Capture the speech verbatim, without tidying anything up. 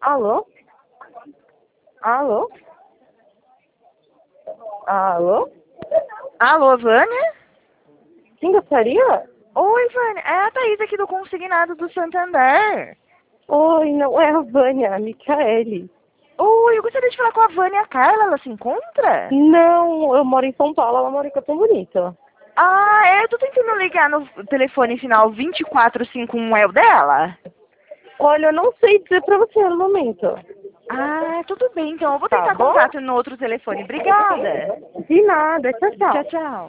Alô? Alô? Alô? Alô, Vânia? Quem gostaria? Oi, Vânia. É a Thaís aqui do Consignado do Santander. Oi, não é a Vânia, a Micaele. Oi, eu gostaria de falar com a Vânia Carla. Ela se encontra? Não, eu moro em São Paulo, ela mora em Capão Bonito. Ah, é, eu tô tentando ligar no telefone final vinte e quatro cinquenta e um, é o dela? Olha, eu não sei dizer pra você no momento. Ah, tudo bem, então eu vou Tá tentar bom? contato no outro telefone. Obrigada. De nada, tchau, Tchau, tchau. tchau.